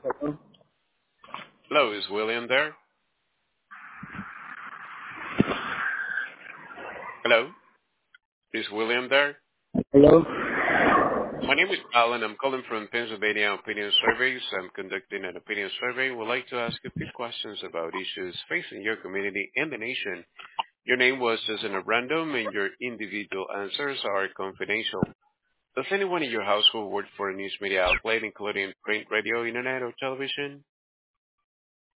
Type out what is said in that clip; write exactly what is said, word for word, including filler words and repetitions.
Hello? Hello, is William there? Hello, is William there? Hello? My name is Alan. I'm calling from Pennsylvania Opinion Surveys. I'm conducting an opinion survey. Would like to ask a few questions about issues facing your community and the nation. Your name was chosen at random, and your individual answers are confidential. Does anyone in your household work for a news media outlet, including print, radio, internet, or television?